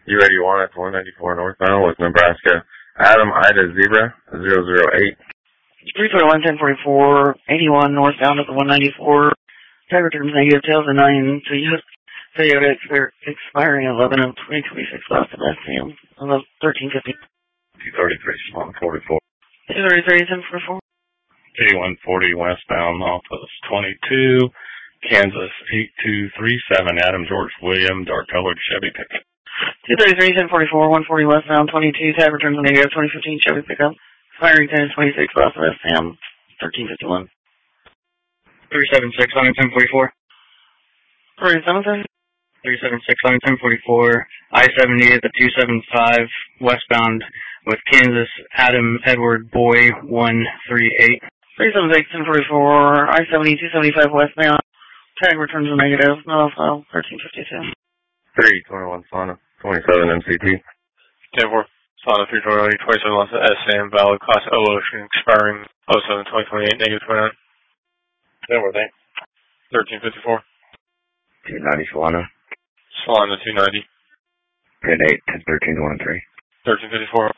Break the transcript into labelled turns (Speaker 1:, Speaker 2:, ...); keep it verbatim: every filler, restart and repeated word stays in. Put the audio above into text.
Speaker 1: U eighty-one at one ninety-four northbound with Nebraska. Adam Ida Zebra, zero zero eight.
Speaker 2: three twenty-one, ten forty-four, eighty-one northbound at the one ninety-four. Tag returns negative, tails are nine. So you Toyota expiring eleven of twenty twenty-six last of S M. thirteen fifty.
Speaker 1: two thirty-three, one forty-four.
Speaker 2: two thirty-three, ten forty-four.
Speaker 1: eighty-one forty westbound off of twenty-two. Kansas eight two three seven, Adam George William, dark colored Chevy pickup.
Speaker 2: two thirty-three, ten forty-four, one forty westbound, twenty-two, tag returns negative, twenty fifteen Chevy pickup. Expiring ten twenty-six last of S M. thirteen fifty-one.
Speaker 3: three seven six, one ten forty-four.
Speaker 2: three seven six.
Speaker 3: three seven six, one ten forty-four. I seventy at the two seventy-five westbound with Kansas, Adam Edward Boy one three eight.
Speaker 2: three seven six, ten forty-four. I seventy, two seventy-five westbound. Tag returns are negative. No file. thirteen fifty-two.
Speaker 1: three twenty-one Sonic, twenty-seven M C T.
Speaker 4: ten four. Sonic three twenty-one, twenty-seven lots of S M, valid class O Ocean, expiring oh seven twenty twenty-eight, negative twenty-nine.
Speaker 1: ten four, thanks.
Speaker 4: thirteen fifty-four.
Speaker 1: two ninety Solana.
Speaker 4: Solana two ninety.
Speaker 1: ten eight, ten thirteen, one three.
Speaker 4: thirteen fifty-four.